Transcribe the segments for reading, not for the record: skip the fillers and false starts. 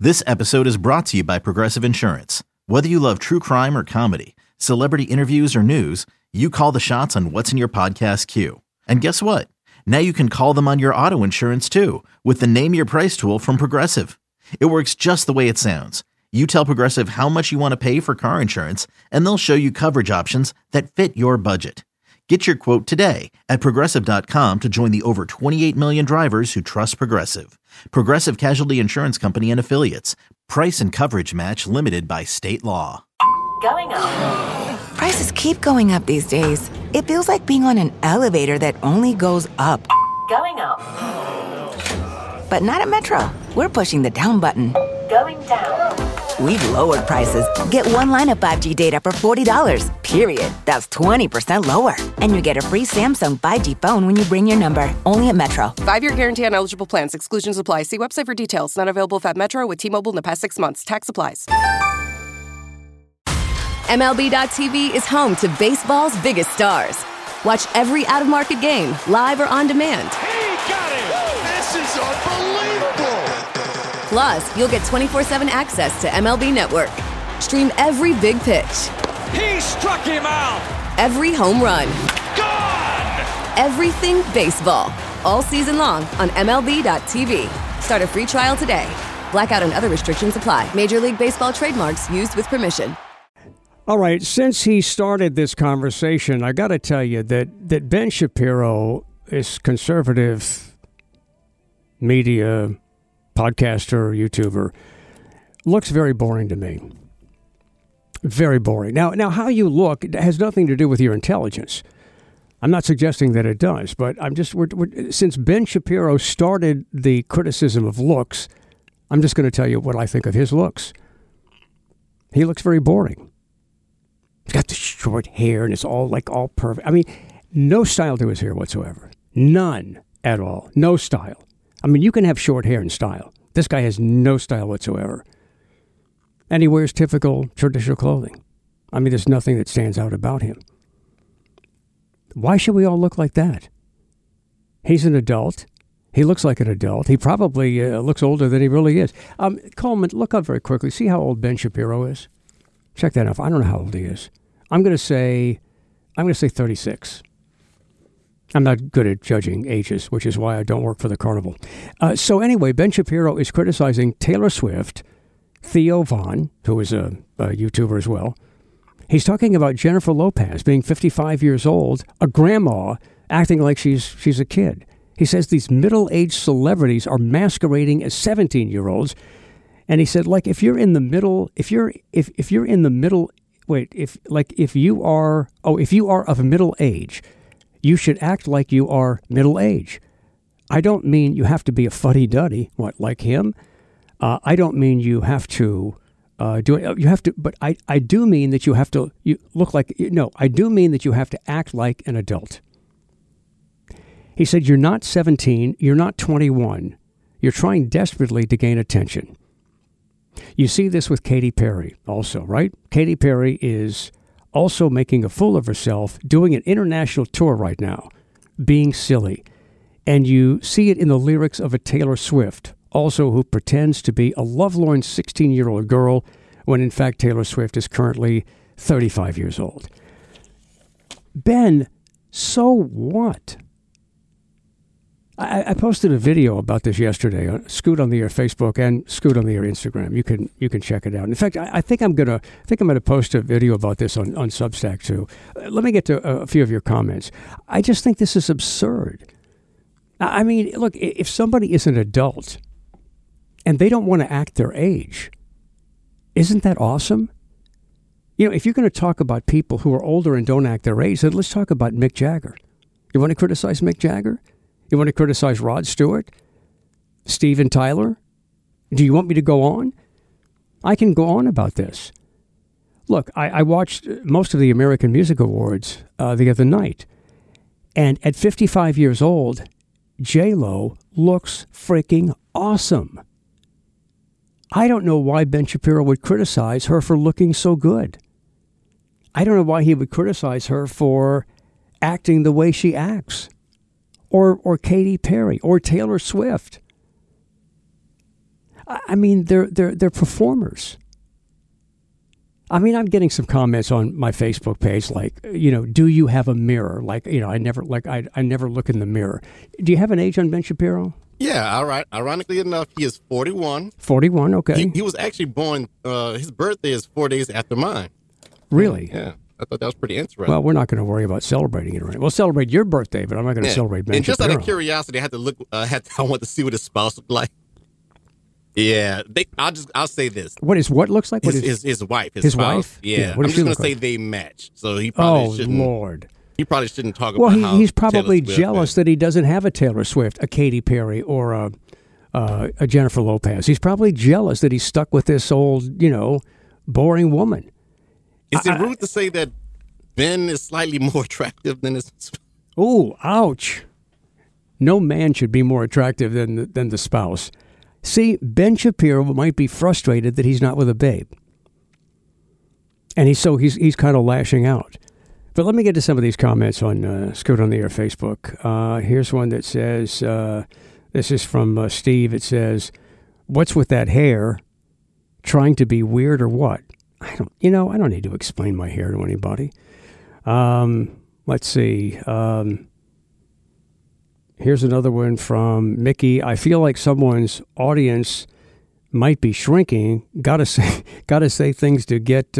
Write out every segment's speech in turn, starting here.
This episode is brought to you by Progressive Insurance. Whether you love true crime or comedy, celebrity interviews or news, you call the shots on what's in your podcast queue. And guess what? Now you can call them on your auto insurance too with the Name Your Price tool from Progressive. It works just the way it sounds. You tell Progressive how much you want to pay for car insurance, and they'll show you coverage options that fit your budget. Get your quote today at Progressive.com to join the over 28 million drivers who trust Progressive. Progressive Casualty Insurance Company and Affiliates. Price and coverage match limited by state law. Going up. Prices keep going up these days. It feels like being on an elevator that only goes up. Going up. But not at Metro. We're pushing the down button. Going down. We've lowered prices. Get one line of 5G data for $40, period. That's 20% lower. And you get a free Samsung 5G phone when you bring your number. Only at Metro. 5-year guarantee on eligible plans. Exclusions apply. See website for details. Not available at Metro with T-Mobile in the past 6 months. Tax applies. MLB.tv is home to baseball's biggest stars. Watch every out-of-market game, live or on demand. He got it! This is unbelievable! Plus, you'll get 24/7 access to MLB Network. Stream every big pitch. He struck him out! Every home run. Gone! Everything baseball. All season long on MLB.tv. Start a free trial today. Blackout and other restrictions apply. Major League Baseball trademarks used with permission. All right, since he started this conversation, I got to tell you that Ben Shapiro is conservative media podcaster, YouTuber, looks very boring to me. Very boring. Now, how you look has nothing to do with your intelligence. I'm not suggesting that it does, but I'm just since Ben Shapiro started the criticism of looks, I'm just going to tell you what I think of his looks. He looks very boring. He's got the short hair and it's all perfect. I mean, no style to his hair whatsoever. None at all. No style. I mean, you can have short hair and style. This guy has no style whatsoever. And he wears typical traditional clothing. I mean, there's nothing that stands out about him. Why should we all look like that? He's an adult. He looks like an adult. He probably looks older than he really is. Coleman, look up very quickly. See how old Ben Shapiro is? Check that out. I don't know how old he is. I'm going to say 36. I'm not good at judging ages, which is why I don't work for the carnival. So anyway, Ben Shapiro is criticizing Taylor Swift, Theo Von, who is a YouTuber as well. He's talking about Jennifer Lopez being 55 years old, a grandma, acting like she's a kid. He says these middle-aged celebrities are masquerading as 17-year-olds. And he said, like, if you are of middle age, you should act like you are middle age. I don't mean you have to be a fuddy-duddy, like him. I don't mean you have to do it. You have to, but I do mean that you have to. I do mean that you have to act like an adult. He said, you're not 17, you're not 21. You're trying desperately to gain attention. You see this with Katy Perry also, right? Katy Perry is also making a fool of herself, doing an international tour right now, being silly. And you see it in the lyrics of a Taylor Swift, also who pretends to be a lovelorn 16-year-old girl, when in fact Taylor Swift is currently 35 years old. Ben, so what? I posted a video about this yesterday on Scoot on the Air Facebook and Scoot on the Air Instagram. You can check it out. In fact, I think I'm gonna post a video about this on Substack too. Let me get to a few of your comments. I just think this is absurd. I mean, look, if somebody is an adult and they don't want to act their age, isn't that awesome? You know, if you're going to talk about people who are older and don't act their age, then let's talk about Mick Jagger. You want to criticize Mick Jagger? You want to criticize Rod Stewart? Steven Tyler? Do you want me to go on? I can go on about this. Look, I watched most of the American Music Awards the other night. And at 55 years old, J-Lo looks freaking awesome. I don't know why Ben Shapiro would criticize her for looking so good. I don't know why he would criticize her for acting the way she acts. Or Katy Perry, or Taylor Swift. I mean, they're performers. I mean, I'm getting some comments on my Facebook page like, do you have a mirror? Like, I never look in the mirror. Do you have an age on Ben Shapiro? Yeah, all right. Ironically enough, he is 41. 41, okay. He was actually born, his birthday is 4 days after mine. Really? Yeah. I thought that was pretty interesting. Well, we're not going to worry about celebrating it, right? We'll celebrate your birthday, but I'm not going to celebrate Ben And just Shapiro. out of curiosity, I had to look. I want to see what his spouse looked like. Yeah, I'll say this. What looks like? His wife. His spouse. wife? Yeah. What I'm does just she going look to say like? they match. So he probably shouldn't. Oh, Lord. He probably shouldn't talk Well, about how he's probably Taylor Swift jealous is. that he doesn't have a Taylor Swift, a Katy Perry, or a Jennifer Lopez. He's probably jealous that he's stuck with this old, boring woman. Is it rude to say that Ben is slightly more attractive than his spouse? Ooh, ouch. No man should be more attractive than the spouse. See, Ben Shapiro might be frustrated that he's not with a babe. And he's kind of lashing out. But let me get to some of these comments on Scoot on the Air Facebook. Here's one that says, this is from Steve. It says, "What's with that hair? Trying to be weird or what?" I don't need to explain my hair to anybody. Let's see. Here's another one from Mickey. "I feel like someone's audience might be shrinking. Gotta say things to get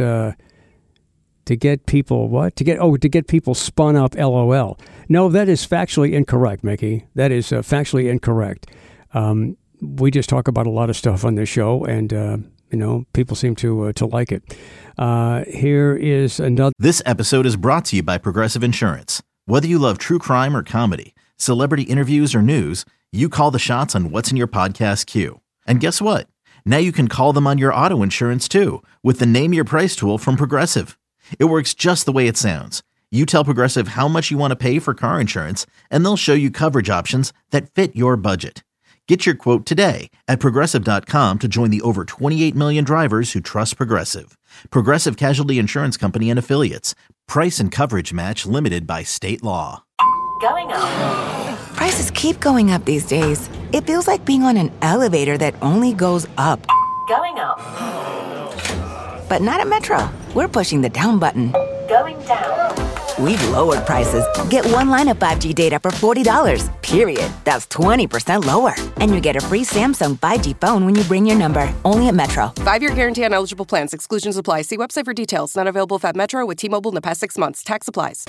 people what? To get people spun up, LOL. No, that is factually incorrect, Mickey. That is factually incorrect. We just talk about a lot of stuff on this show, and people seem to like it. Here is another. This episode is brought to you by Progressive Insurance. Whether you love true crime or comedy, celebrity interviews or news, you call the shots on what's in your podcast queue. And guess what? Now you can call them on your auto insurance too with the Name Your Price tool from Progressive. It works just the way it sounds. You tell Progressive how much you want to pay for car insurance, and they'll show you coverage options that fit your budget. Get your quote today at Progressive.com to join the over 28 million drivers who trust Progressive. Progressive Casualty Insurance Company and Affiliates. Price and coverage match limited by state law. Going up. Prices keep going up these days. It feels like being on an elevator that only goes up. Going up. But not at Metro. We're pushing the down button. Going down. We've lowered prices. Get one line of 5G data for $40, period. That's 20% lower. And you get a free Samsung 5G phone when you bring your number. Only at Metro. 5-year guarantee on eligible plans. Exclusions apply. See website for details. Not available if at Metro with T-Mobile in the past 6 months. Tax applies.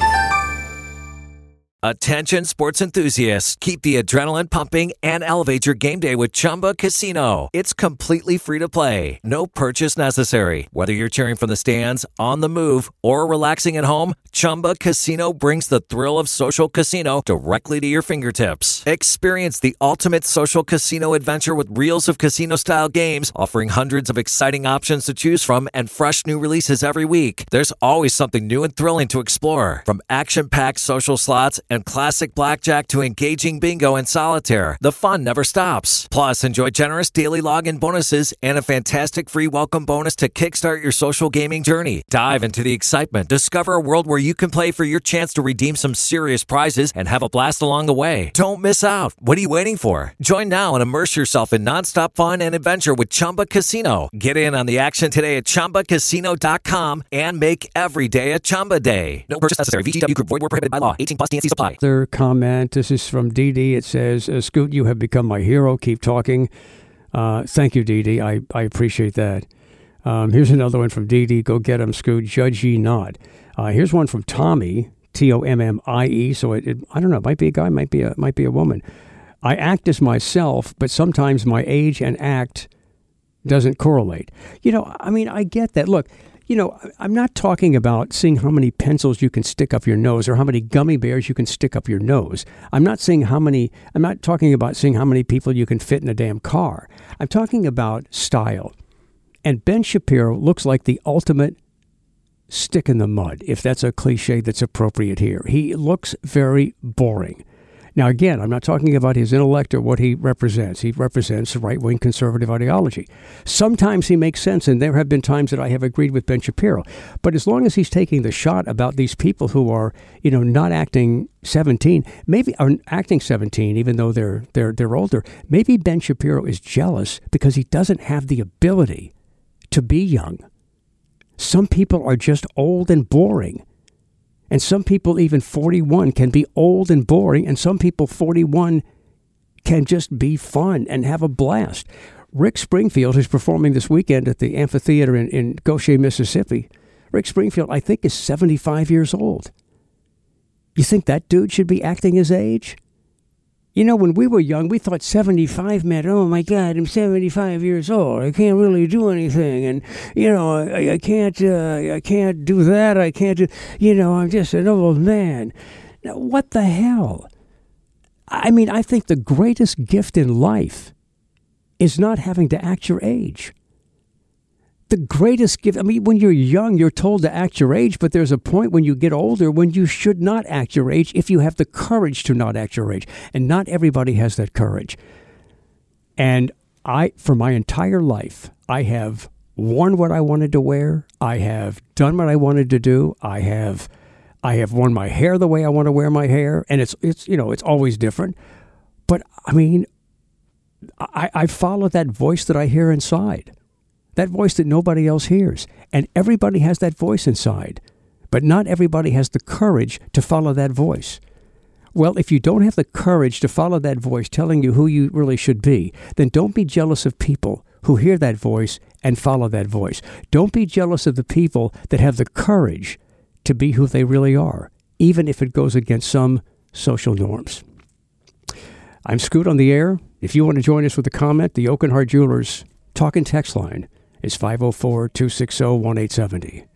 Attention sports enthusiasts, keep the adrenaline pumping and elevate your game day with Chumba Casino. It's completely free to play. No purchase necessary. Whether you're cheering from the stands, on the move, or relaxing at home, Chumba Casino brings the thrill of social casino directly to your fingertips. Experience the ultimate social casino adventure with reels of casino-style games, offering hundreds of exciting options to choose from and fresh new releases every week. There's always something new and thrilling to explore. From action-packed social slots and classic blackjack to engaging bingo and solitaire, the fun never stops. Plus, enjoy generous daily login bonuses and a fantastic free welcome bonus to kickstart your social gaming journey. Dive into the excitement. Discover a world where you can play for your chance to redeem some serious prizes and have a blast along the way. Don't miss out. What are you waiting for? Join now and immerse yourself in nonstop fun and adventure with Chumba Casino. Get in on the action today at ChumbaCasino.com and make every day a Chumba day. No purchase necessary. VGW Group. Void where prohibited by law. 18+ TNC supply. Another comment. This is from Dee Dee. It says, "Scoot, you have become my hero. Keep talking." Thank you, Dee Dee. I appreciate that. Here's another one from Dee Dee. "Go get him, Scoot. Judge ye not." Here's one from Tommy, Tommie. So it I don't know. It might be a guy. Might be a woman. "I act as myself, but sometimes my age and act doesn't correlate." I get that. Look. I'm not talking about seeing how many pencils you can stick up your nose or how many gummy bears you can stick up your nose. I'm not talking about seeing how many people you can fit in a damn car. I'm talking about style. And Ben Shapiro looks like the ultimate stick in the mud, if that's a cliche that's appropriate here. He looks very boring. Now, again, I'm not talking about his intellect or what he represents. He represents right-wing conservative ideology. Sometimes he makes sense, and there have been times that I have agreed with Ben Shapiro. But as long as he's taking the shot about these people who are, not acting 17, maybe are acting 17, even though they're older, maybe Ben Shapiro is jealous because he doesn't have the ability to be young. Some people are just old and boring. And some people, even 41, can be old and boring. And some people, 41, can just be fun and have a blast. Rick Springfield, who's performing this weekend at the amphitheater in Goshen, Mississippi. Rick Springfield, I think, is 75 years old. You think that dude should be acting his age? When we were young, we thought 75 meant, oh, my God, I'm 75 years old. I can't really do anything. And, I can't do that. I can't do, I'm just an old man. Now, what the hell? I mean, I think the greatest gift in life is not having to act your age. The greatest gift, when you're young, you're told to act your age, but there's a point when you get older when you should not act your age if you have the courage to not act your age. And not everybody has that courage. And for my entire life, I have worn what I wanted to wear. I have done what I wanted to do. I have worn my hair the way I want to wear my hair. And it's always different. But I follow that voice that I hear inside. That voice that nobody else hears. And everybody has that voice inside. But not everybody has the courage to follow that voice. Well, if you don't have the courage to follow that voice telling you who you really should be, then don't be jealous of people who hear that voice and follow that voice. Don't be jealous of the people that have the courage to be who they really are, even if it goes against some social norms. I'm Scoot on the air. If you want to join us with a comment, the Oakenhart Jewelers talk and text line is 504-260-1870.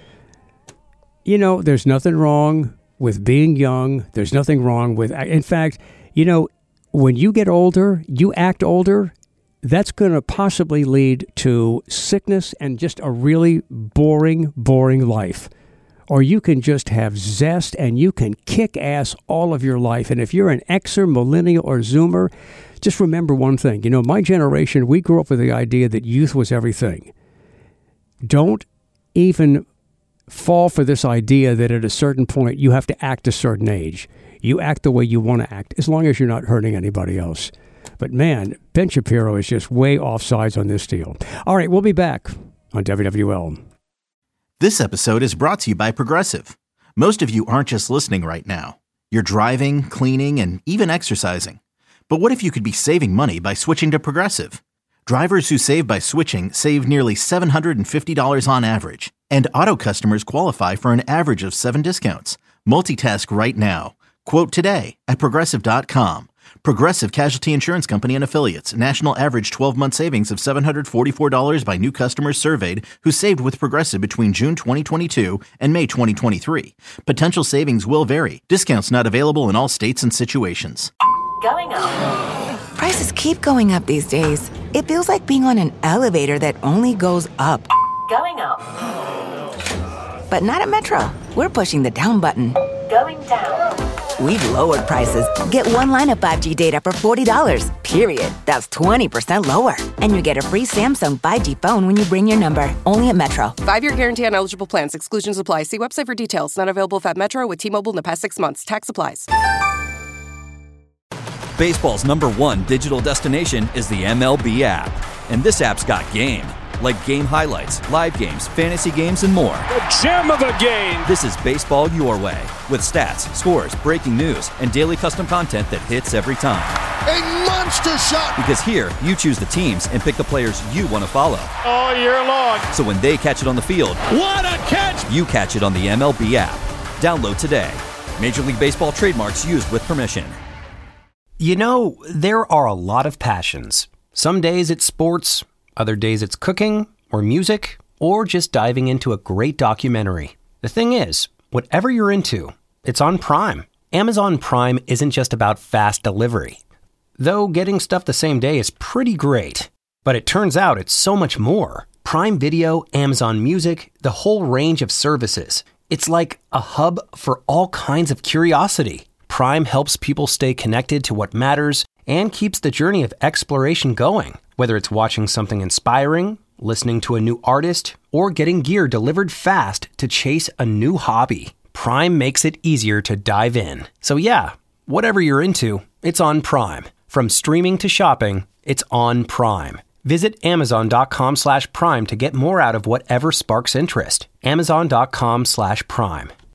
There's nothing wrong with being young. There's nothing wrong with... In fact, when you get older, you act older, that's going to possibly lead to sickness and just a really boring life. Or you can just have zest and you can kick ass all of your life. And if you're an Xer, millennial, or Zoomer, just remember one thing. My generation, we grew up with the idea that youth was everything. Don't even fall for this idea that at a certain point you have to act a certain age. You act the way you want to act, as long as you're not hurting anybody else. But man, Ben Shapiro is just way offsides on this deal. All right, we'll be back on WWL. This episode is brought to you by Progressive. Most of you aren't just listening right now. You're driving, cleaning, and even exercising. But what if you could be saving money by switching to Progressive? Drivers who save by switching save nearly $750 on average. And auto customers qualify for an average of 7 discounts. Multitask right now. Quote today at Progressive.com. Progressive Casualty Insurance Company and Affiliates. National average 12-month savings of $744 by new customers surveyed who saved with Progressive between June 2022 and May 2023. Potential savings will vary. Discounts not available in all states and situations. Going up. Prices keep going up these days. It feels like being on an elevator that only goes up. Going up. But not at Metro. We're pushing the down button. Going down. We've lowered prices. Get one line of 5G data for $40, period. That's 20% lower. And you get a free Samsung 5G phone when you bring your number. Only at Metro. 5-year guarantee on eligible plans. Exclusions apply. See website for details. Not available at Metro with T-Mobile in the past 6 months. Tax applies. Baseball's #1 digital destination is the MLB app. And this app's got game. Like game highlights, live games, fantasy games, and more. The gem of the game! This is baseball your way. With stats, scores, breaking news, and daily custom content that hits every time. A monster shot! Because here, you choose the teams and pick the players you want to follow. All year long. So when they catch it on the field, what a catch! You catch it on the MLB app. Download today. Major League Baseball trademarks used with permission. There are a lot of passions. Some days it's sports. Other days it's cooking, or music, or just diving into a great documentary. The thing is, whatever you're into, it's on Prime. Amazon Prime isn't just about fast delivery. Though getting stuff the same day is pretty great. But it turns out it's so much more. Prime Video, Amazon Music, the whole range of services. It's like a hub for all kinds of curiosity. Prime helps people stay connected to what matters and keeps the journey of exploration going. Whether it's watching something inspiring, listening to a new artist, or getting gear delivered fast to chase a new hobby, Prime makes it easier to dive in. So yeah, whatever you're into, it's on Prime. From streaming to shopping, it's on Prime. Visit Amazon.com/Prime to get more out of whatever sparks interest. Amazon.com/Prime.